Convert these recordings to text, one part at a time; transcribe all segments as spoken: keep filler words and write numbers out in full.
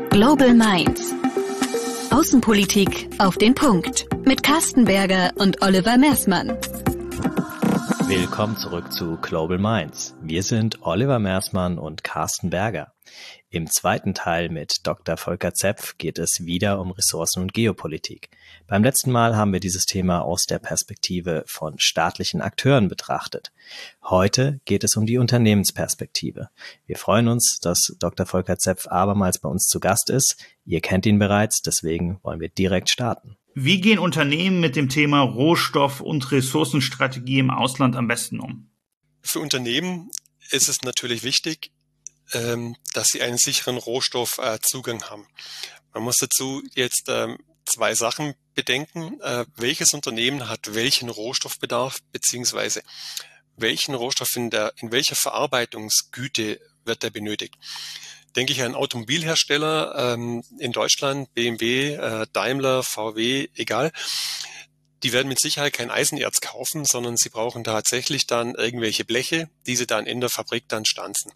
Global Minds. Außenpolitik auf den Punkt. Mit Carsten Berger und Oliver Mersmann. Willkommen zurück zu Global Minds. Wir sind Oliver Mersmann und Carsten Berger. Im zweiten Teil mit Doktor Volker Zepf geht es wieder um Ressourcen und Geopolitik. Beim letzten Mal haben wir dieses Thema aus der Perspektive von staatlichen Akteuren betrachtet. Heute geht es um die Unternehmensperspektive. Wir freuen uns, dass Doktor Volker Zepf abermals bei uns zu Gast ist. Ihr kennt ihn bereits, deswegen wollen wir direkt starten. Wie gehen Unternehmen mit dem Thema Rohstoff- und Ressourcenstrategie im Ausland am besten um? Für Unternehmen ist es natürlich wichtig, dass sie einen sicheren Rohstoffzugang haben. Man muss dazu jetzt zwei Sachen bedenken. Welches Unternehmen hat welchen Rohstoffbedarf, beziehungsweise welchen Rohstoff in der, in welcher Verarbeitungsgüte wird der benötigt? Denke ich an Automobilhersteller in Deutschland, B M W, Daimler, V W, egal. Die werden mit Sicherheit kein Eisenerz kaufen, sondern sie brauchen tatsächlich dann irgendwelche Bleche, die sie dann in der Fabrik dann stanzen.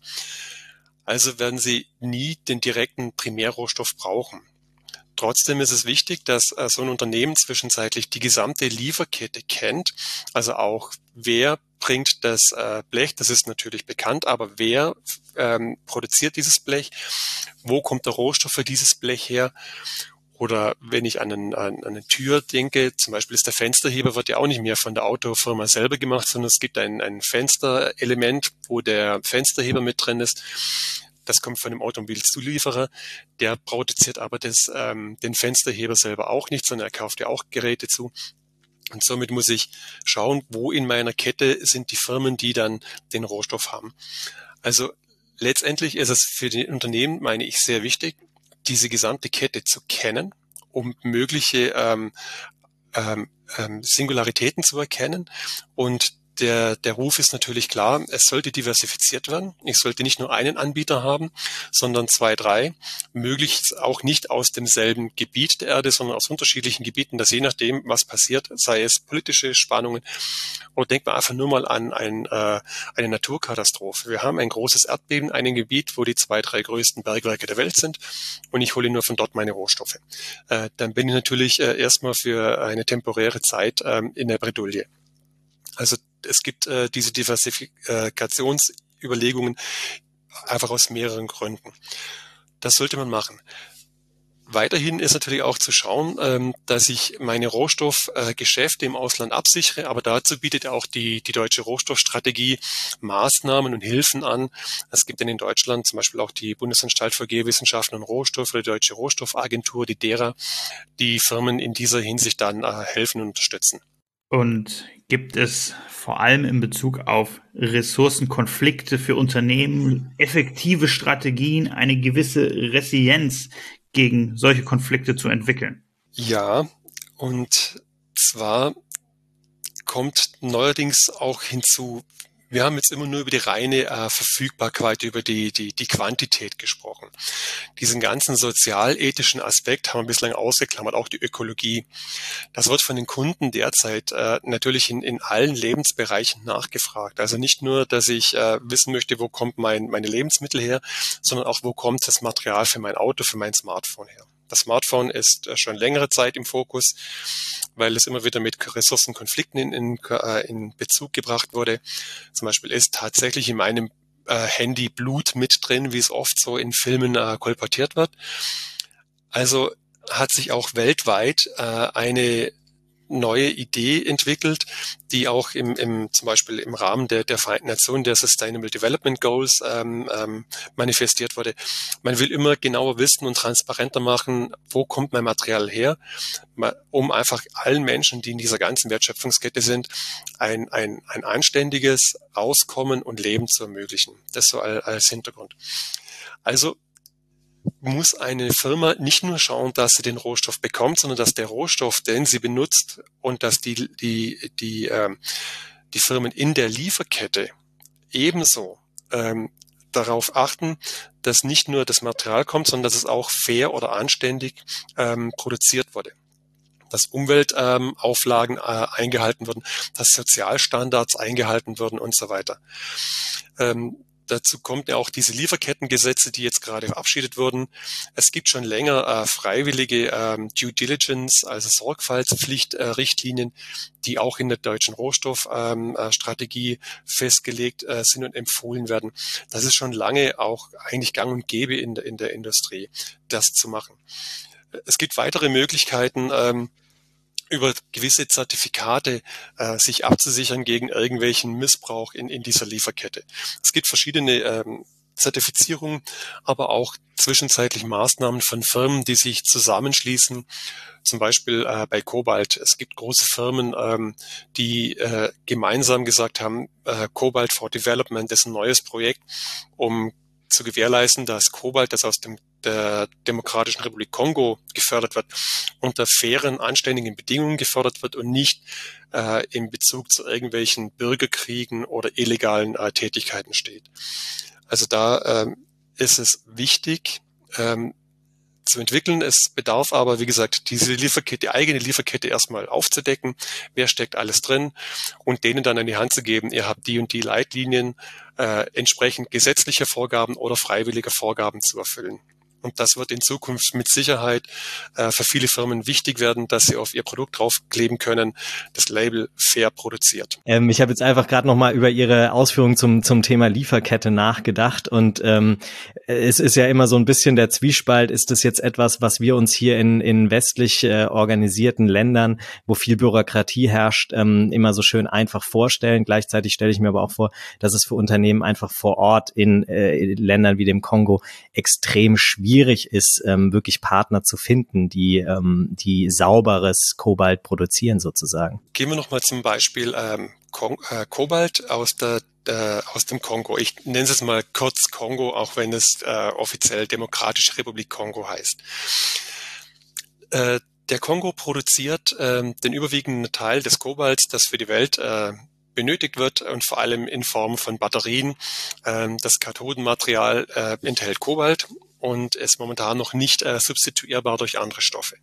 Also werden sie nie den direkten Primärrohstoff brauchen. Trotzdem ist es wichtig, dass äh, so ein Unternehmen zwischenzeitlich die gesamte Lieferkette kennt. Also auch, wer bringt das äh, Blech, das ist natürlich bekannt, aber wer ähm, produziert dieses Blech? Wo kommt der Rohstoff für dieses Blech her? Oder wenn ich an, einen, an eine Tür denke, zum Beispiel ist der Fensterheber, wird ja auch nicht mehr von der Autofirma selber gemacht, sondern es gibt ein, ein Fensterelement, wo der Fensterheber mit drin ist. Das kommt von dem Automobilzulieferer. Der produziert aber das, ähm, den Fensterheber selber auch nicht, sondern er kauft ja auch Geräte zu. Und somit muss ich schauen, wo in meiner Kette sind die Firmen, die dann den Rohstoff haben. Also letztendlich ist es für die Unternehmen, meine ich, sehr wichtig, diese gesamte Kette zu kennen, um mögliche ähm, ähm, ähm, Singularitäten zu erkennen. Und der, der Ruf ist natürlich klar, es sollte diversifiziert werden. Ich sollte nicht nur einen Anbieter haben, sondern zwei, drei, möglichst auch nicht aus demselben Gebiet der Erde, sondern aus unterschiedlichen Gebieten, dass je nachdem, was passiert, sei es politische Spannungen, oder denkt man einfach nur mal an ein, äh, eine Naturkatastrophe. Wir haben ein großes Erdbeben, ein Gebiet, wo die zwei, drei größten Bergwerke der Welt sind, und ich hole nur von dort meine Rohstoffe. Äh, dann bin ich natürlich äh, erstmal für eine temporäre Zeit äh, in der Bredouille. Also es gibt äh, diese Diversifikationsüberlegungen einfach aus mehreren Gründen. Das sollte man machen. Weiterhin ist natürlich auch zu schauen, ähm, dass ich meine Rohstoffgeschäfte äh, im Ausland absichere, aber dazu bietet auch die, die deutsche Rohstoffstrategie Maßnahmen und Hilfen an. Es gibt dann in Deutschland zum Beispiel auch die Bundesanstalt für Geowissenschaften und Rohstoffe oder die Deutsche Rohstoffagentur, die DERA, die Firmen in dieser Hinsicht dann äh, helfen und unterstützen. Und gibt es vor allem in Bezug auf Ressourcenkonflikte für Unternehmen effektive Strategien, eine gewisse Resilienz gegen solche Konflikte zu entwickeln? Ja, und zwar kommt neuerdings auch hinzu, wir haben jetzt immer nur über die reine äh, Verfügbarkeit, über die, die, die Quantität gesprochen. Diesen ganzen sozialethischen Aspekt haben wir bislang ausgeklammert, auch die Ökologie. Das wird von den Kunden derzeit äh, natürlich in, in allen Lebensbereichen nachgefragt. Also nicht nur, dass ich äh, wissen möchte, wo kommt mein, meine Lebensmittel her, sondern auch, wo kommt das Material für mein Auto, für mein Smartphone her. Das Smartphone ist äh, schon längere Zeit im Fokus, weil es immer wieder mit Ressourcenkonflikten in, in, äh, in Bezug gebracht wurde. Zum Beispiel ist tatsächlich in meinem äh, Handy Blut mit drin, wie es oft so in Filmen äh, kolportiert wird. Also hat sich auch weltweit äh, eine neue Idee entwickelt, die auch im, im zum Beispiel im Rahmen der, der Vereinten Nationen, der Sustainable Development Goals ähm, ähm, manifestiert wurde. Man will immer genauer wissen und transparenter machen, wo kommt mein Material her, um einfach allen Menschen, die in dieser ganzen Wertschöpfungskette sind, ein, ein, ein anständiges Auskommen und Leben zu ermöglichen. Das so als Hintergrund. Also muss eine Firma nicht nur schauen, dass sie den Rohstoff bekommt, sondern dass der Rohstoff, den sie benutzt, und dass die die die ähm, die Firmen in der Lieferkette ebenso ähm, darauf achten, dass nicht nur das Material kommt, sondern dass es auch fair oder anständig ähm, produziert wurde. Dass Umweltauflagen ähm, äh, eingehalten wurden, dass Sozialstandards eingehalten wurden und so weiter. Ähm, dazu kommt ja auch diese Lieferkettengesetze, die jetzt gerade verabschiedet wurden. Es gibt schon länger äh, freiwillige ähm, Due Diligence, also Sorgfaltspflicht-Richtlinien, äh, die auch in der deutschen Rohstoffstrategie ähm, äh, festgelegt äh, sind und empfohlen werden. Das ist schon lange auch eigentlich gang und gäbe in der, in der Industrie, das zu machen. Es gibt weitere Möglichkeiten, ähm, über gewisse Zertifikate äh, sich abzusichern gegen irgendwelchen Missbrauch in, in dieser Lieferkette. Es gibt verschiedene ähm, Zertifizierungen, aber auch zwischenzeitlich Maßnahmen von Firmen, die sich zusammenschließen, zum Beispiel äh, bei Cobalt. Es gibt große Firmen, ähm, die äh, gemeinsam gesagt haben, äh, Cobalt for Development ist ein neues Projekt, um zu gewährleisten, dass Cobalt, das aus dem der Demokratischen Republik Kongo gefördert wird, unter fairen, anständigen Bedingungen gefördert wird und nicht äh, in Bezug zu irgendwelchen Bürgerkriegen oder illegalen äh, Tätigkeiten steht. Also da ähm, ist es wichtig ähm, zu entwickeln. Es bedarf aber, wie gesagt, diese Lieferkette, die eigene Lieferkette erstmal aufzudecken. Wer steckt alles drin? Und denen dann an die Hand zu geben, ihr habt die und die Leitlinien äh, entsprechend gesetzlicher Vorgaben oder freiwilliger Vorgaben zu erfüllen. Und das wird in Zukunft mit Sicherheit äh, für viele Firmen wichtig werden, dass sie auf ihr Produkt draufkleben können, das Label fair produziert. Ähm, ich habe jetzt einfach gerade nochmal über Ihre Ausführungen zum zum Thema Lieferkette nachgedacht und ähm, es ist ja immer so ein bisschen der Zwiespalt, ist das jetzt etwas, was wir uns hier in in westlich äh, organisierten Ländern, wo viel Bürokratie herrscht, ähm, immer so schön einfach vorstellen. Gleichzeitig stelle ich mir aber auch vor, dass es für Unternehmen einfach vor Ort in, äh, in Ländern wie dem Kongo extrem schwierig schwierig ist, ähm, wirklich Partner zu finden, die ähm, die sauberes Kobalt produzieren sozusagen. Gehen wir nochmal zum Beispiel ähm, Kon- äh, Kobalt aus der äh, aus dem Kongo. Ich nenne es mal kurz Kongo, auch wenn es äh, offiziell Demokratische Republik Kongo heißt. Äh, der Kongo produziert äh, den überwiegenden Teil des Kobalts, das für die Welt äh, benötigt wird und vor allem in Form von Batterien. Äh, das Kathodenmaterial äh, enthält Kobalt und ist momentan noch nicht äh, substituierbar durch andere Stoffe.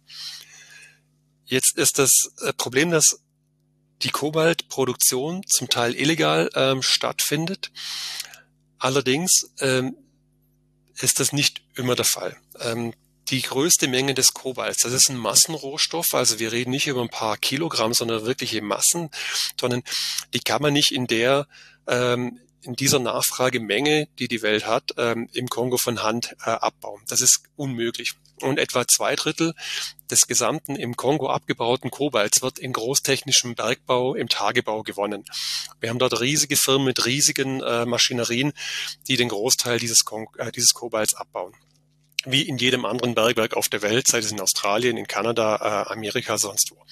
Jetzt ist das äh, Problem, dass die Kobaltproduktion zum Teil illegal ähm, stattfindet. Allerdings ähm, ist das nicht immer der Fall. Ähm, die größte Menge des Kobalts, das ist ein Massenrohstoff, also wir reden nicht über ein paar Kilogramm, sondern wirkliche Massentonnen, die kann man nicht in der ähm, in dieser Nachfragemenge, die die Welt hat, ähm, im Kongo von Hand äh, abbauen. Das ist unmöglich. Und etwa zwei Drittel des gesamten im Kongo abgebauten Kobalts wird in großtechnischem Bergbau, im Tagebau gewonnen. Wir haben dort riesige Firmen mit riesigen äh, Maschinerien, die den Großteil dieses, Kon- äh, dieses Kobalts abbauen. Wie in jedem anderen Bergwerk auf der Welt, sei es in Australien, in Kanada, äh, Amerika, sonst wo.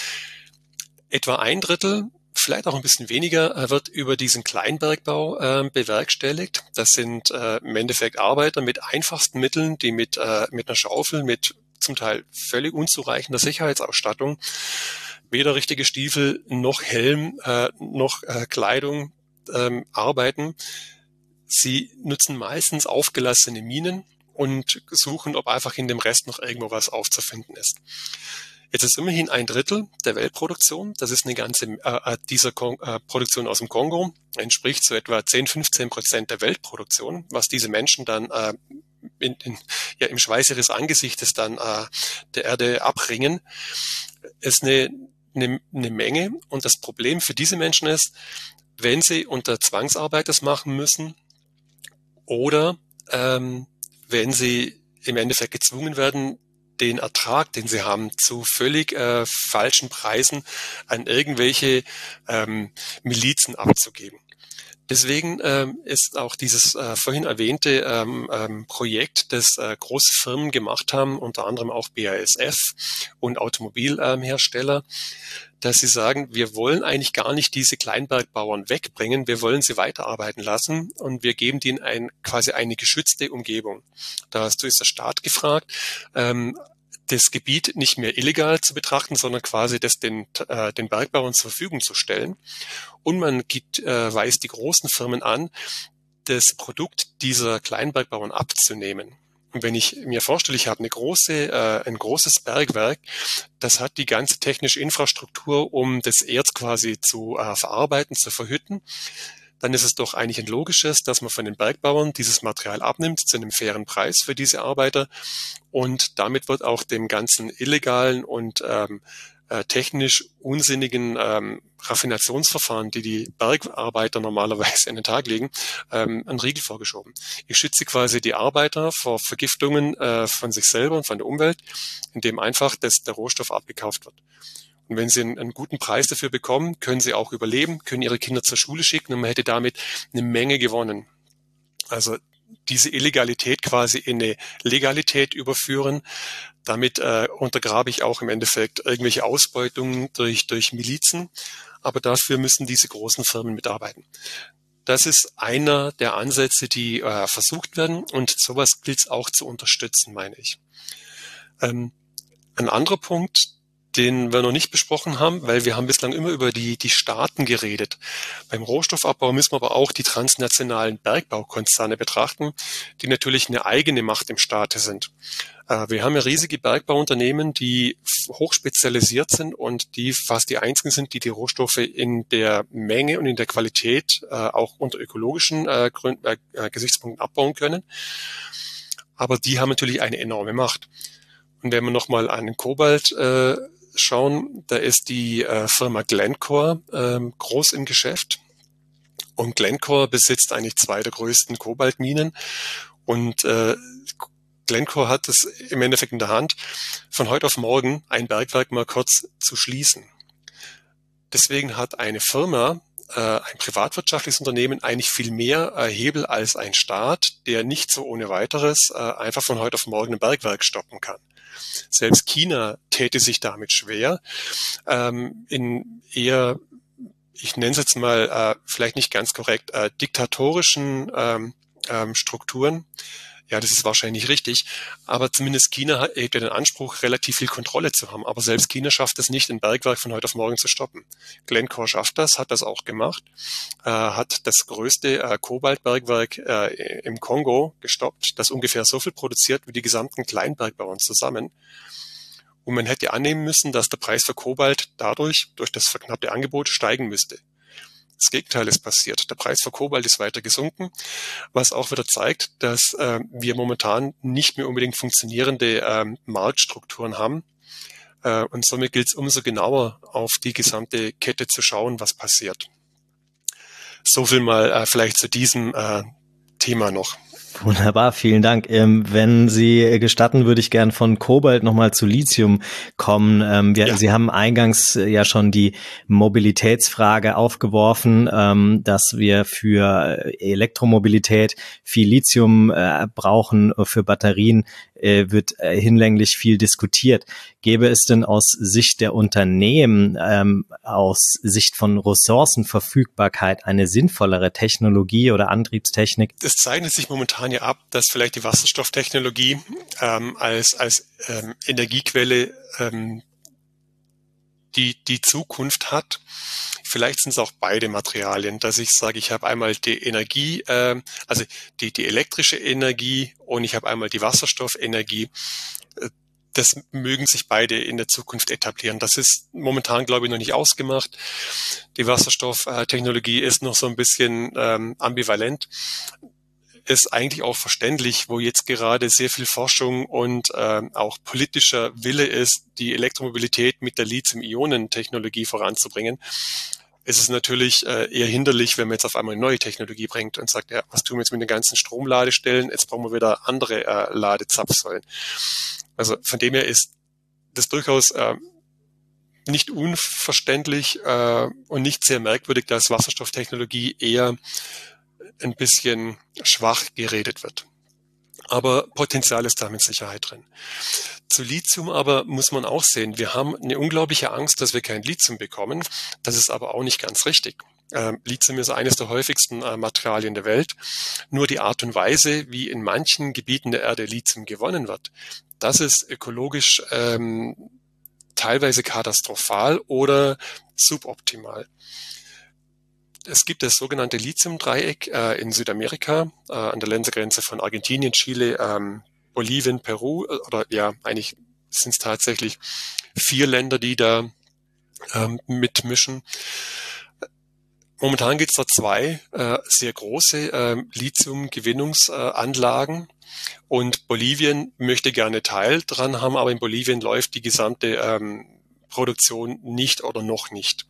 Etwa ein Drittel, vielleicht auch ein bisschen weniger, wird über diesen Kleinbergbau äh, bewerkstelligt. Das sind äh, im Endeffekt Arbeiter mit einfachsten Mitteln, die mit, äh, mit einer Schaufel, mit zum Teil völlig unzureichender Sicherheitsausstattung, weder richtige Stiefel noch Helm äh, noch äh, Kleidung ähm, arbeiten. Sie nutzen meistens aufgelassene Minen und suchen, ob einfach in dem Rest noch irgendwo was aufzufinden ist. Jetzt ist immerhin ein Drittel der Weltproduktion, das ist eine ganze äh, dieser Kon- äh, Produktion aus dem Kongo, entspricht zu etwa zehn, fünfzehn Prozent der Weltproduktion, was diese Menschen dann äh, in, in, ja, im Schweiß ihres Angesichtes dann äh, der Erde abringen, ist eine, eine, eine Menge. Und das Problem für diese Menschen ist, wenn sie unter Zwangsarbeit das machen müssen oder ähm, wenn sie im Endeffekt gezwungen werden, den Ertrag, den sie haben, zu völlig äh, falschen Preisen an irgendwelche ähm, Milizen abzugeben. Deswegen ähm, ist auch dieses äh, vorhin erwähnte ähm, ähm, Projekt, das äh, große Firmen gemacht haben, unter anderem auch B A S F und Automobilhersteller, dass sie sagen, wir wollen eigentlich gar nicht diese Kleinbergbauern wegbringen, wir wollen sie weiterarbeiten lassen und wir geben denen ein, quasi eine geschützte Umgebung. Dazu ist der Staat gefragt, ähm, das Gebiet nicht mehr illegal zu betrachten, sondern quasi das den, äh, den Bergbauern zur Verfügung zu stellen. Und man gibt, äh, weist die großen Firmen an, das Produkt dieser Kleinbergbauern abzunehmen. Und wenn ich mir vorstelle, ich habe eine große, äh, ein großes Bergwerk, das hat die ganze technische Infrastruktur, um das Erz quasi zu äh, verarbeiten, zu verhütten, dann ist es doch eigentlich ein logisches, dass man von den Bergbauern dieses Material abnimmt zu einem fairen Preis für diese Arbeiter. Und damit wird auch dem ganzen illegalen und ähm, äh, technisch unsinnigen ähm, Raffinationsverfahren, die die Bergarbeiter normalerweise an den Tag legen, ähm, einen Riegel vorgeschoben. Ich schütze quasi die Arbeiter vor Vergiftungen äh, von sich selber und von der Umwelt, indem einfach das, der Rohstoff abgekauft wird. Und wenn sie einen, einen guten Preis dafür bekommen, können sie auch überleben, können ihre Kinder zur Schule schicken und man hätte damit eine Menge gewonnen. Also diese Illegalität quasi in eine Legalität überführen. Damit äh, untergrabe ich auch im Endeffekt irgendwelche Ausbeutungen durch, durch Milizen. Aber dafür müssen diese großen Firmen mitarbeiten. Das ist einer der Ansätze, die äh, versucht werden. Und sowas gilt es auch zu unterstützen, meine ich. Ähm, ein anderer Punkt, den wir noch nicht besprochen haben, weil wir haben bislang immer über die, die Staaten geredet. Beim Rohstoffabbau müssen wir aber auch die transnationalen Bergbaukonzerne betrachten, die natürlich eine eigene Macht im Staate sind. Äh, wir haben ja riesige Bergbauunternehmen, die hochspezialisiert sind und die fast die einzigen sind, die die Rohstoffe in der Menge und in der Qualität äh, auch unter ökologischen äh, Gründen, äh, Gesichtspunkten abbauen können. Aber die haben natürlich eine enorme Macht. Und wenn wir nochmal an den Kobalt äh, schauen, da ist die äh, Firma Glencore ähm, groß im Geschäft. Und Glencore besitzt eigentlich zwei der größten Kobaltminen. Und äh, Glencore hat es im Endeffekt in der Hand, von heute auf morgen ein Bergwerk mal kurz zu schließen. Deswegen hat eine Firma, äh, ein privatwirtschaftliches Unternehmen, eigentlich viel mehr äh, Hebel als ein Staat, der nicht so ohne weiteres äh, einfach von heute auf morgen ein Bergwerk stoppen kann. Selbst China täte sich damit schwer, ähm, in eher, ich nenne es jetzt mal äh, vielleicht nicht ganz korrekt, äh, diktatorischen ähm, ähm, Strukturen. Ja, das ist wahrscheinlich nicht richtig, aber zumindest China hat ja den Anspruch, relativ viel Kontrolle zu haben. Aber selbst China schafft es nicht, ein Bergwerk von heute auf morgen zu stoppen. Glencore schafft das, hat das auch gemacht, äh, hat das größte äh, Kobaltbergwerk äh, im Kongo gestoppt, das ungefähr so viel produziert wie die gesamten Kleinbergbauern zusammen. Und man hätte annehmen müssen, dass der Preis für Kobalt dadurch, durch das verknappte Angebot, steigen müsste. Das Gegenteil ist passiert. Der Preis für Kobalt ist weiter gesunken, was auch wieder zeigt, dass äh, wir momentan nicht mehr unbedingt funktionierende äh, Marktstrukturen haben. Äh, und somit gilt es umso genauer auf die gesamte Kette zu schauen, was passiert. So viel mal äh, vielleicht zu diesem äh, Thema noch. Wunderbar, vielen Dank. Ähm, wenn Sie gestatten, würde ich gern von Kobalt nochmal zu Lithium kommen. Ähm, wir, ja. Sie haben eingangs ja schon die Mobilitätsfrage aufgeworfen, ähm, dass wir für Elektromobilität viel Lithium äh, brauchen, für Batterien äh, wird äh, hinlänglich viel diskutiert. Gäbe es denn aus Sicht der Unternehmen, ähm, aus Sicht von Ressourcenverfügbarkeit eine sinnvollere Technologie oder Antriebstechnik? Es zeichnet sich momentan ja ab, dass vielleicht die Wasserstofftechnologie ähm, als, als ähm, Energiequelle ähm, die, die Zukunft hat. Vielleicht sind es auch beide Materialien, dass ich sage, ich habe einmal die Energie, äh, also die, die elektrische Energie und ich habe einmal die Wasserstoffenergie. Das mögen sich beide in der Zukunft etablieren. Das ist momentan, glaube ich, noch nicht ausgemacht. Die Wasserstofftechnologie ist noch so ein bisschen ähm, ambivalent. Ist eigentlich auch verständlich, wo jetzt gerade sehr viel Forschung und äh, auch politischer Wille ist, die Elektromobilität mit der Lithium-Ionen-Technologie voranzubringen. Es ist natürlich äh, eher hinderlich, wenn man jetzt auf einmal eine neue Technologie bringt und sagt, ja, was tun wir jetzt mit den ganzen Stromladestellen? Jetzt brauchen wir wieder andere äh, Ladezapfsäulen. Also von dem her ist das durchaus äh, nicht unverständlich äh, und nicht sehr merkwürdig, dass Wasserstofftechnologie eher ein bisschen schwach geredet wird. Aber Potenzial ist da mit Sicherheit drin. Zu Lithium aber muss man auch sehen, wir haben eine unglaubliche Angst, dass wir kein Lithium bekommen. Das ist aber auch nicht ganz richtig. Ähm, Lithium ist eines der häufigsten äh, Materialien der Welt. Nur die Art und Weise, wie in manchen Gebieten der Erde Lithium gewonnen wird, das ist ökologisch ähm, teilweise katastrophal oder suboptimal. Es gibt das sogenannte Lithium-Dreieck äh, in Südamerika, äh, an der Ländergrenze von Argentinien, Chile, ähm, Bolivien, Peru, oder ja, eigentlich sind es tatsächlich vier Länder, die da ähm, mitmischen. Momentan gibt es da zwei äh, sehr große äh, Lithium-Gewinnungsanlagen und Bolivien möchte gerne Teil dran haben, aber in Bolivien läuft die gesamte ähm, Produktion nicht oder noch nicht.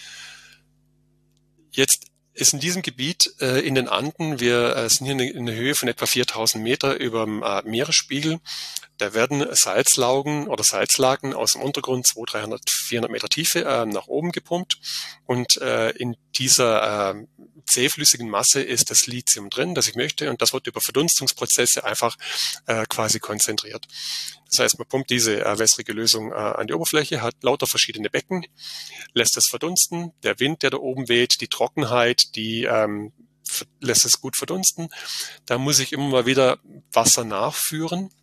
Jetzt ist in diesem Gebiet äh, in den Anden, wir äh, sind hier in der Höhe von etwa viertausend Meter über dem äh, Meeresspiegel. Da werden Salzlaugen oder Salzlaken aus dem Untergrund zweihundert, dreihundert, vierhundert Meter Tiefe äh, nach oben gepumpt. Und äh, in dieser äh, zähflüssigen Masse ist das Lithium drin, das ich möchte. Und das wird über Verdunstungsprozesse einfach äh, quasi konzentriert. Das heißt, man pumpt diese äh, wässrige Lösung äh, an die Oberfläche, hat lauter verschiedene Becken, lässt es verdunsten. Der Wind, der da oben weht, die Trockenheit, die ähm, lässt es gut verdunsten. Da muss ich immer mal wieder Wasser nachführen.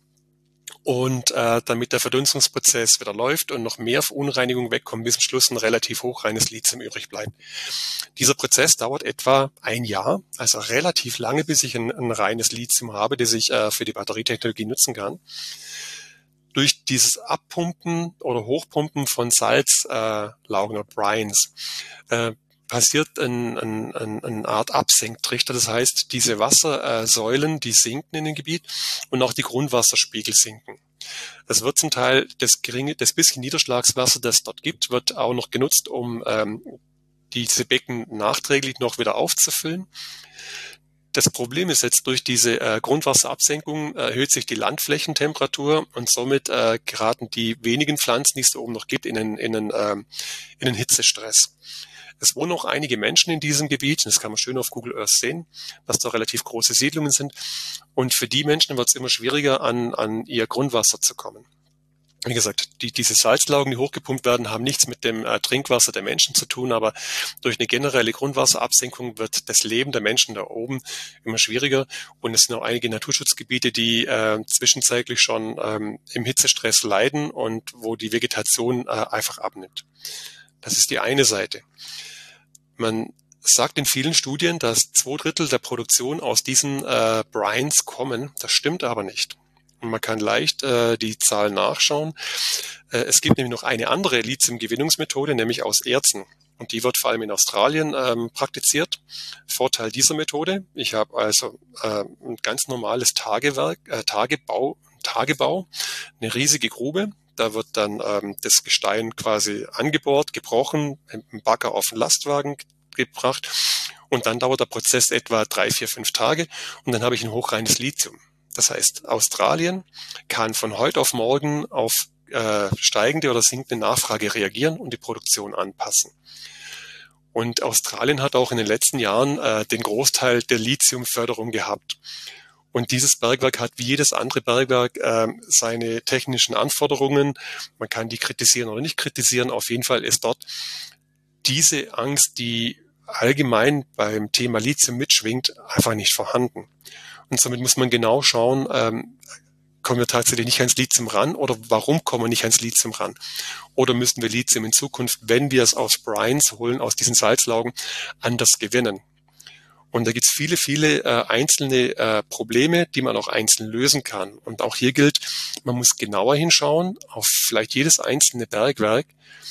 Und äh, damit der Verdunstungsprozess wieder läuft und noch mehr Verunreinigung wegkommt, bis zum Schluss ein relativ hochreines Lithium übrig bleibt. Dieser Prozess dauert etwa ein Jahr, also relativ lange, bis ich ein, ein reines Lithium habe, das ich äh, für die Batterietechnologie nutzen kann. Durch dieses Abpumpen oder Hochpumpen von Salzlaugen äh, oder Brines äh, passiert ein, ein, ein, eine Art Absenktrichter. Das heißt, diese Wassersäulen, die sinken in dem Gebiet und auch die Grundwasserspiegel sinken. Es wird zum Teil das geringe, das bisschen Niederschlagswasser, das es dort gibt, wird auch noch genutzt, um ähm, diese Becken nachträglich noch wieder aufzufüllen. Das Problem ist jetzt, durch diese äh, Grundwasserabsenkung äh, erhöht sich die Landflächentemperatur und somit äh, geraten die wenigen Pflanzen, die es da oben noch gibt, in einen, in einen, ähm, in einen Hitzestress. Es wohnen auch einige Menschen in diesem Gebiet, das kann man schön auf Google Earth sehen, dass da relativ große Siedlungen sind. Und für die Menschen wird es immer schwieriger, an, an ihr Grundwasser zu kommen. Wie gesagt, die, diese Salzlaugen, die hochgepumpt werden, haben nichts mit dem äh, Trinkwasser der Menschen zu tun, aber durch eine generelle Grundwasserabsenkung wird das Leben der Menschen da oben immer schwieriger. Und es sind auch einige Naturschutzgebiete, die äh, zwischenzeitlich schon ähm, im Hitzestress leiden und wo die Vegetation äh, einfach abnimmt. Das ist die eine Seite. Man sagt in vielen Studien, dass zwei Drittel der Produktion aus diesen äh, Brines kommen. Das stimmt aber nicht. Und man kann leicht äh, die Zahlen nachschauen. Äh, es gibt nämlich noch eine andere Lithium-Gewinnungsmethode, nämlich aus Erzen. Und die wird vor allem in Australien ähm, praktiziert. Vorteil dieser Methode: Ich habe also äh, ein ganz normales Tagewerk, äh, Tagebau, Tagebau, eine riesige Grube. Da wird dann ähm, das Gestein quasi angebohrt, gebrochen, im Bagger auf den Lastwagen gebracht und dann dauert der Prozess etwa drei, vier, fünf Tage und dann habe ich ein hochreines Lithium. Das heißt, Australien kann von heute auf morgen auf äh, steigende oder sinkende Nachfrage reagieren und die Produktion anpassen. Und Australien hat auch in den letzten Jahren äh, den Großteil der Lithiumförderung gehabt. Und dieses Bergwerk hat wie jedes andere Bergwerk äh, seine technischen Anforderungen. Man kann die kritisieren oder nicht kritisieren. Auf jeden Fall ist dort diese Angst, die allgemein beim Thema Lithium mitschwingt, einfach nicht vorhanden. Und somit muss man genau schauen, ähm, kommen wir tatsächlich nicht ans Lithium ran oder warum kommen wir nicht ans Lithium ran? Oder müssen wir Lithium in Zukunft, wenn wir es aus Brines holen, aus diesen Salzlaugen, anders gewinnen? Und da gibt es viele, viele äh, einzelne äh, Probleme, die man auch einzeln lösen kann. Und auch hier gilt, man muss genauer hinschauen auf vielleicht jedes einzelne Bergwerk,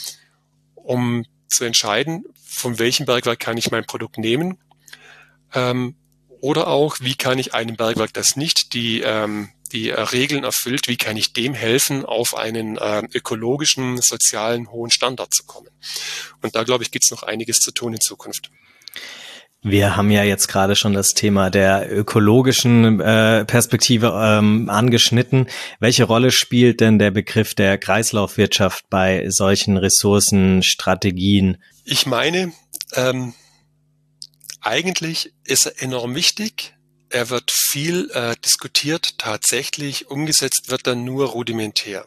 um zu entscheiden, von welchem Bergwerk kann ich mein Produkt nehmen. Ähm, oder auch, wie kann ich einem Bergwerk, das nicht die, ähm, die äh, Regeln erfüllt, wie kann ich dem helfen, auf einen äh, ökologischen, sozialen, hohen Standard zu kommen. Und da, glaube ich, gibt es noch einiges zu tun in Zukunft. Wir haben ja jetzt gerade schon das Thema der ökologischen äh, Perspektive ähm, angeschnitten. Welche Rolle spielt denn der Begriff der Kreislaufwirtschaft bei solchen Ressourcenstrategien? Ich meine, ähm, eigentlich ist er enorm wichtig. Er wird viel äh, diskutiert. Tatsächlich umgesetzt wird er nur rudimentär.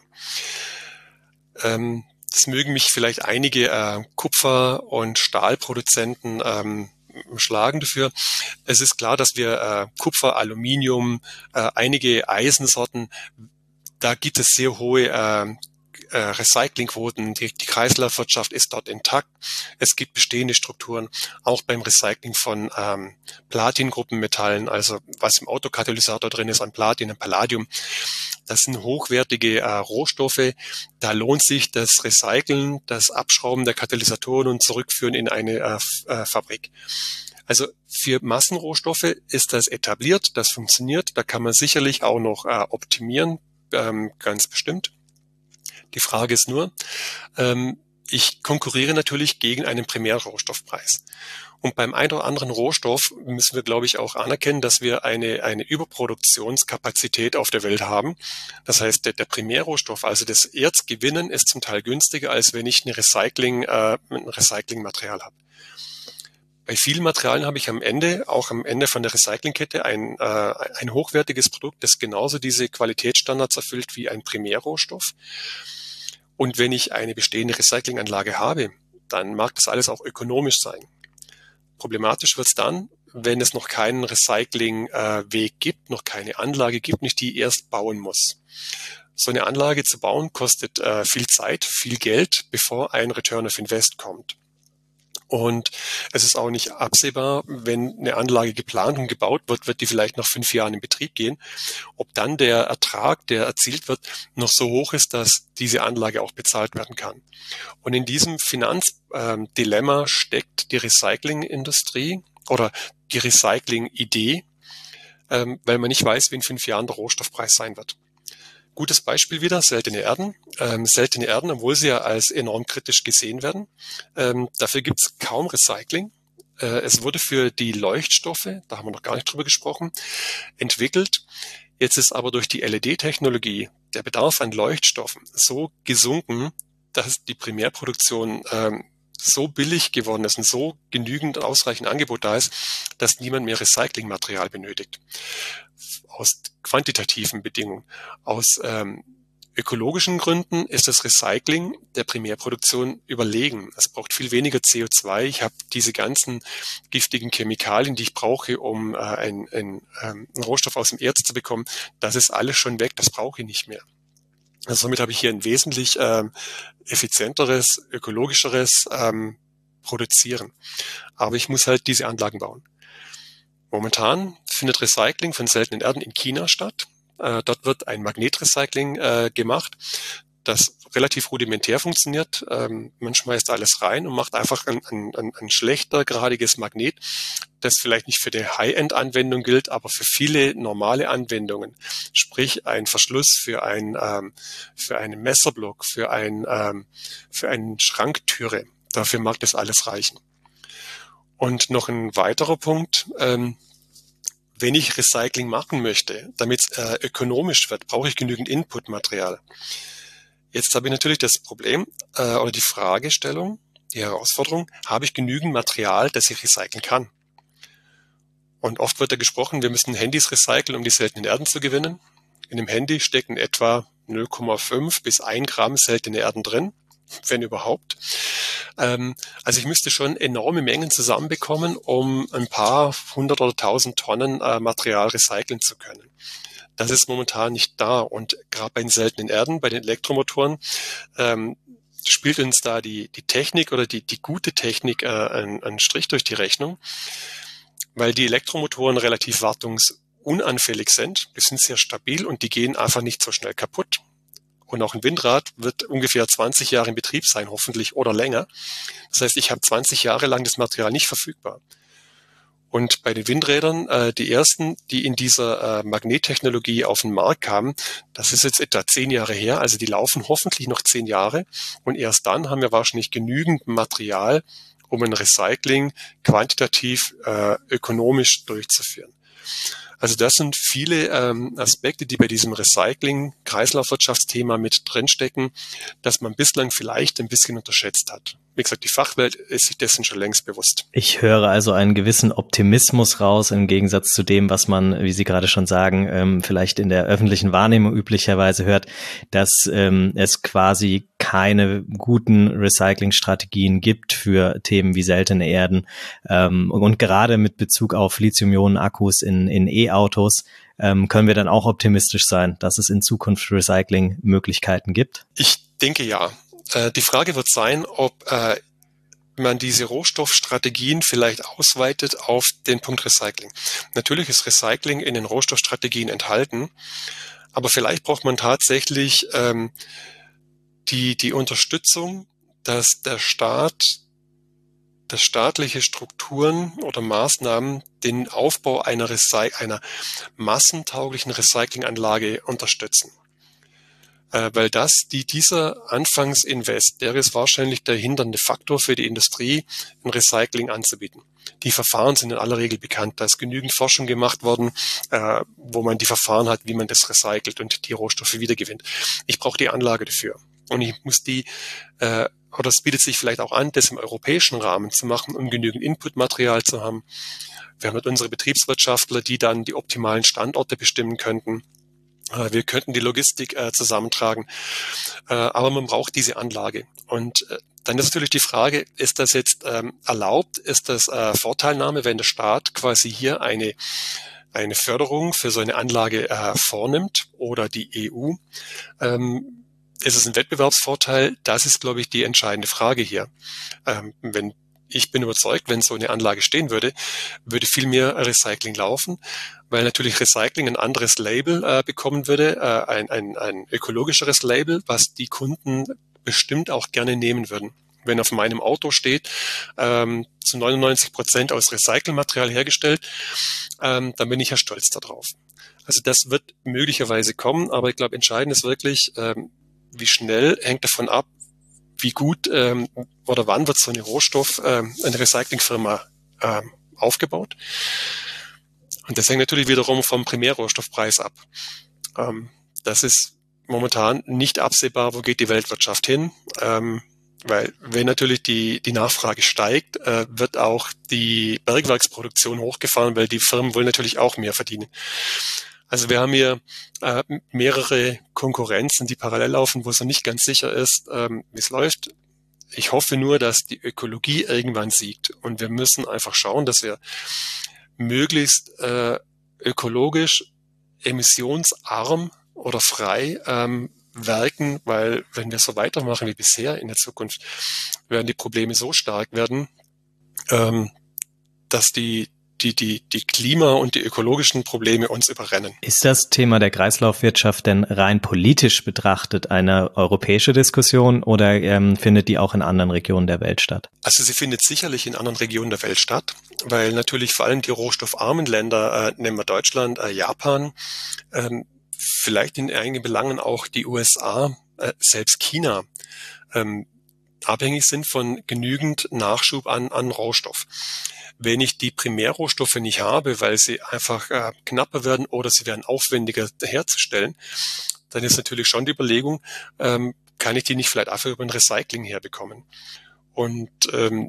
Ähm, das mögen mich vielleicht einige äh, Kupfer- und Stahlproduzenten ähm, schlagen dafür. Es ist klar, dass wir äh, Kupfer, Aluminium, äh, einige Eisensorten, da gibt es sehr hohe äh, äh, Recyclingquoten. Die, die Kreislaufwirtschaft ist dort intakt. Es gibt bestehende Strukturen, auch beim Recycling von ähm, Platingruppenmetallen, also was im Autokatalysator drin ist an Platin, an Palladium. Das sind hochwertige äh, Rohstoffe. Da lohnt sich das Recyceln, das Abschrauben der Katalysatoren und Zurückführen in eine äh, F- äh, Fabrik. Also für Massenrohstoffe ist das etabliert, das funktioniert. Da kann man sicherlich auch noch äh, optimieren, ähm, ganz bestimmt. Die Frage ist nur, ähm, ich konkurriere natürlich gegen einen Primärrohstoffpreis. Und beim einen oder anderen Rohstoff müssen wir, glaube ich, auch anerkennen, dass wir eine, eine Überproduktionskapazität auf der Welt haben. Das heißt, der, der Primärrohstoff, also das Erzgewinnen, ist zum Teil günstiger, als wenn ich eine Recycling, äh, ein Recyclingmaterial habe. Bei vielen Materialien habe ich am Ende, auch am Ende von der Recyclingkette, ein, äh, ein hochwertiges Produkt, das genauso diese Qualitätsstandards erfüllt wie ein Primärrohstoff. Und wenn ich eine bestehende Recyclinganlage habe, dann mag das alles auch ökonomisch sein. Problematisch wird es dann, wenn es noch keinen Recyclingweg äh, gibt, noch keine Anlage gibt, nicht die erst bauen muss. So eine Anlage zu bauen kostet äh, viel Zeit, viel Geld, bevor ein Return of Invest kommt. Und es ist auch nicht absehbar, wenn eine Anlage geplant und gebaut wird, wird die vielleicht nach fünf Jahren in Betrieb gehen. Ob dann der Ertrag, der erzielt wird, noch so hoch ist, dass diese Anlage auch bezahlt werden kann. Und in diesem Finanzdilemma steckt die Recyclingindustrie oder die Recycling-Idee, ähm, weil man nicht weiß, wie in fünf Jahren der Rohstoffpreis sein wird. Gutes Beispiel wieder, seltene Erden. Ähm, seltene Erden, obwohl sie ja als enorm kritisch gesehen werden. Ähm, dafür gibt es kaum Recycling. Äh, es wurde für die Leuchtstoffe, da haben wir noch gar nicht drüber gesprochen, entwickelt. Jetzt ist aber durch die L E D-Technologie der Bedarf an Leuchtstoffen so gesunken, dass die Primärproduktion ähm, so billig geworden ist und so genügend ausreichend Angebot da ist, dass niemand mehr Recyclingmaterial benötigt. Aus quantitativen Bedingungen. Aus ähm, ökologischen Gründen ist das Recycling der Primärproduktion überlegen. Es braucht viel weniger C O zwei. Ich habe diese ganzen giftigen Chemikalien, die ich brauche, um äh, ein, ein, ähm, einen Rohstoff aus dem Erz zu bekommen. Das ist alles schon weg, das brauche ich nicht mehr. Also somit habe ich hier ein wesentlich ähm, effizienteres, ökologischeres ähm, Produzieren. Aber ich muss halt diese Anlagen bauen. Momentan findet Recycling von seltenen Erden in China statt. Äh, dort wird ein Magnetrecycling äh, gemacht, das relativ rudimentär funktioniert. Ähm, man schmeißt alles rein und macht einfach ein, ein, ein schlechter, geradiges Magnet, das vielleicht nicht für die High-End-Anwendung gilt, aber für viele normale Anwendungen. Sprich, ein Verschluss für ein ähm, für einen Messerblock, für ein ähm, für eine Schranktüre. Dafür mag das alles reichen. Und noch ein weiterer Punkt, ähm, wenn ich Recycling machen möchte, damit es äh, ökonomisch wird, brauche ich genügend Inputmaterial. Jetzt habe ich natürlich das Problem äh, oder die Fragestellung, die Herausforderung, habe ich genügend Material, das ich recyceln kann? Und oft wird da gesprochen, wir müssen Handys recyceln, um die seltenen Erden zu gewinnen. In dem Handy stecken etwa null Komma fünf bis ein Gramm seltene Erden drin, wenn überhaupt. Ähm, also ich müsste schon enorme Mengen zusammenbekommen, um ein paar hundert oder tausend Tonnen äh, Material recyceln zu können. Das ist momentan nicht da. Und gerade bei den seltenen Erden, bei den Elektromotoren, ähm, spielt uns da die, die Technik oder die, die gute Technik äh, einen, einen Strich durch die Rechnung, weil die Elektromotoren relativ wartungsunanfällig sind. Die sind sehr stabil und die gehen einfach nicht so schnell kaputt. Und auch ein Windrad wird ungefähr zwanzig Jahre in Betrieb sein, hoffentlich, oder länger. Das heißt, ich habe zwanzig Jahre lang das Material nicht verfügbar. Und bei den Windrädern, äh, die ersten, die in dieser äh, Magnettechnologie auf den Markt kamen, das ist jetzt etwa zehn Jahre her, also die laufen hoffentlich noch zehn Jahre. Und erst dann haben wir wahrscheinlich genügend Material, um ein Recycling quantitativ äh, ökonomisch durchzuführen. Also das sind viele ähm, Aspekte, die bei diesem Recycling-Kreislaufwirtschaftsthema mit drinstecken, dass man bislang vielleicht ein bisschen unterschätzt hat. Wie gesagt, die Fachwelt ist sich dessen schon längst bewusst. Ich höre also einen gewissen Optimismus raus im Gegensatz zu dem, was man, wie Sie gerade schon sagen, ähm, vielleicht in der öffentlichen Wahrnehmung üblicherweise hört, dass ähm, es quasi keine guten Recycling-Strategien gibt für Themen wie seltene Erden. Ähm, und gerade mit Bezug auf Lithium-Ionen-Akkus in, in E-Autos ähm, können wir dann auch optimistisch sein, dass es in Zukunft Recycling-Möglichkeiten gibt? Ich denke ja. Die Frage wird sein, ob äh, man diese Rohstoffstrategien vielleicht ausweitet auf den Punkt Recycling. Natürlich ist Recycling in den Rohstoffstrategien enthalten, Aber vielleicht braucht man tatsächlich ähm, die, die Unterstützung, dass der Staat, dass staatliche Strukturen oder Maßnahmen den Aufbau einer, Recy- einer massentauglichen Recyclinganlage unterstützen. Äh, weil das, die, dieser Anfangsinvest, der ist wahrscheinlich der hindernde Faktor für die Industrie, ein Recycling anzubieten. Die Verfahren sind in aller Regel bekannt. Da ist genügend Forschung gemacht worden, äh, wo man die Verfahren hat, wie man das recycelt und die Rohstoffe wiedergewinnt. Ich brauche die Anlage dafür. Und ich muss die, äh, oder es bietet sich vielleicht auch an, das im europäischen Rahmen zu machen, um genügend Inputmaterial zu haben. Wir haben halt unsere Betriebswirtschaftler, die dann die optimalen Standorte bestimmen könnten. Äh, wir könnten die Logistik äh, zusammentragen. Äh, aber man braucht diese Anlage. Und äh, dann ist natürlich die Frage, ist das jetzt ähm, erlaubt? Ist das äh, Vorteilnahme, wenn der Staat quasi hier eine eine Förderung für so eine Anlage äh, vornimmt oder die E U? Ähm, ist es ein Wettbewerbsvorteil? Das ist, glaube ich, die entscheidende Frage hier. Ähm, wenn ich bin überzeugt, wenn so eine Anlage stehen würde, würde viel mehr Recycling laufen, weil natürlich Recycling ein anderes Label äh, bekommen würde, äh, ein, ein, ein ökologischeres Label, was die Kunden bestimmt auch gerne nehmen würden. Wenn auf meinem Auto steht, ähm, zu neunundneunzig Prozent aus Recyclingmaterial hergestellt, ähm, dann bin ich ja stolz darauf. Also das wird möglicherweise kommen, aber ich glaube, entscheidend ist wirklich, ähm, wie schnell hängt davon ab, wie gut ähm, oder wann wird so eine Rohstoff, ähm, eine Recyclingfirma ähm, aufgebaut. Und das hängt natürlich wiederum vom Primärrohstoffpreis ab. Ähm, das ist momentan nicht absehbar, wo geht die Weltwirtschaft hin. Ähm, weil wenn natürlich die, die Nachfrage steigt, äh, wird auch die Bergwerksproduktion hochgefahren, weil die Firmen wollen natürlich auch mehr verdienen. Also wir haben hier äh, mehrere Konkurrenzen, die parallel laufen, wo es noch nicht ganz sicher ist, ähm, wie es läuft. Ich hoffe nur, dass die Ökologie irgendwann siegt. Und wir müssen einfach schauen, dass wir möglichst äh, ökologisch, emissionsarm oder frei ähm, werken, weil wenn wir so weitermachen wie bisher in der Zukunft, werden die Probleme so stark werden, ähm, dass die die die die Klima- und die ökologischen Probleme uns überrennen. Ist das Thema der Kreislaufwirtschaft denn rein politisch betrachtet eine europäische Diskussion oder ähm, findet die auch in anderen Regionen der Welt statt? Also sie findet sicherlich in anderen Regionen der Welt statt, weil natürlich vor allem die rohstoffarmen Länder, äh, nehmen wir Deutschland, äh, Japan, ähm, vielleicht in einigen Belangen auch die U S A, äh, selbst China, ähm, abhängig sind von genügend Nachschub an, an Rohstoff. Wenn ich die Primärrohstoffe nicht habe, weil sie einfach äh, knapper werden oder sie werden aufwendiger herzustellen, dann ist natürlich schon die Überlegung, ähm, kann ich die nicht vielleicht einfach über ein Recycling herbekommen? Und ähm,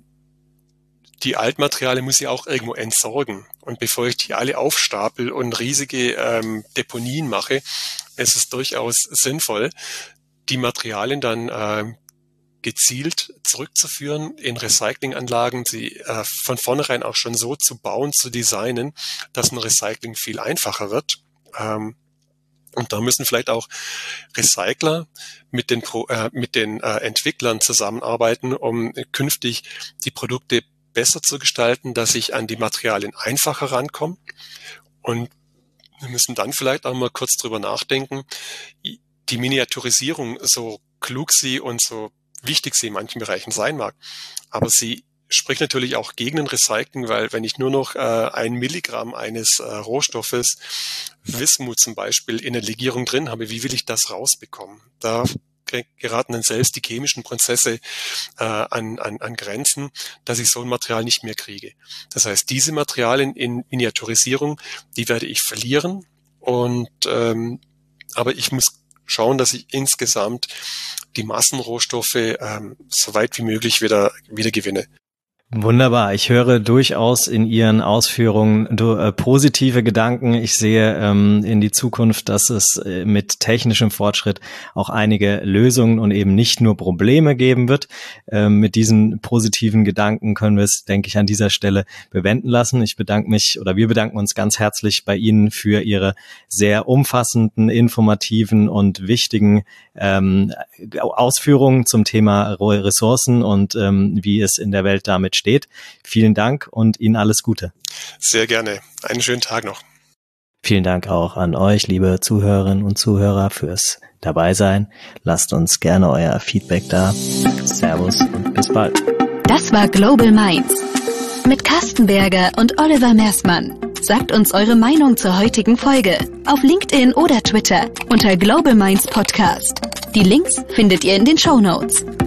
die Altmaterialien muss ich auch irgendwo entsorgen. Und bevor ich die alle aufstapel und riesige ähm, Deponien mache, ist es durchaus sinnvoll, die Materialien dann äh, gezielt zurückzuführen in Recyclinganlagen, sie äh, von vornherein auch schon so zu bauen, zu designen, dass ein Recycling viel einfacher wird. Ähm, und da müssen vielleicht auch Recycler mit den, Pro, äh, mit den äh, Entwicklern zusammenarbeiten, um künftig die Produkte besser zu gestalten, dass ich an die Materialien einfacher rankomme. Und wir müssen dann vielleicht auch mal kurz drüber nachdenken, die Miniaturisierung, so klug sie und so wichtig sie in manchen Bereichen sein mag, aber sie spricht natürlich auch gegen ein Recycling, weil wenn ich nur noch äh, ein Milligramm eines äh, Rohstoffes, Wismut zum Beispiel, in der Legierung drin habe, wie will ich das rausbekommen? Da geraten dann selbst die chemischen Prozesse äh, an, an, an Grenzen, dass ich so ein Material nicht mehr kriege. Das heißt, diese Materialien in Miniaturisierung, die werde ich verlieren und ähm, aber ich muss schauen, dass ich insgesamt die Massenrohstoffe ähm, so weit wie möglich wieder wieder gewinne. Wunderbar. Ich höre durchaus in Ihren Ausführungen du, äh, positive Gedanken. Ich sehe ähm, in die Zukunft, dass es äh, mit technischem Fortschritt auch einige Lösungen und eben nicht nur Probleme geben wird. Ähm, mit diesen positiven Gedanken können wir es, denke ich, an dieser Stelle bewenden lassen. Ich bedanke mich oder wir bedanken uns ganz herzlich bei Ihnen für Ihre sehr umfassenden, informativen und wichtigen ähm, Ausführungen zum Thema Ressourcen und ähm, wie es in der Welt damit steht. Vielen Dank und Ihnen alles Gute. Sehr gerne. Einen schönen Tag noch. Vielen Dank auch an euch, liebe Zuhörerinnen und Zuhörer, fürs Dabeisein. Lasst uns gerne euer Feedback da. Servus und bis bald. Das war Global Minds mit Carsten Berger und Oliver Mersmann. Sagt uns eure Meinung zur heutigen Folge auf LinkedIn oder Twitter unter Global Minds Podcast. Die Links findet ihr in den Shownotes.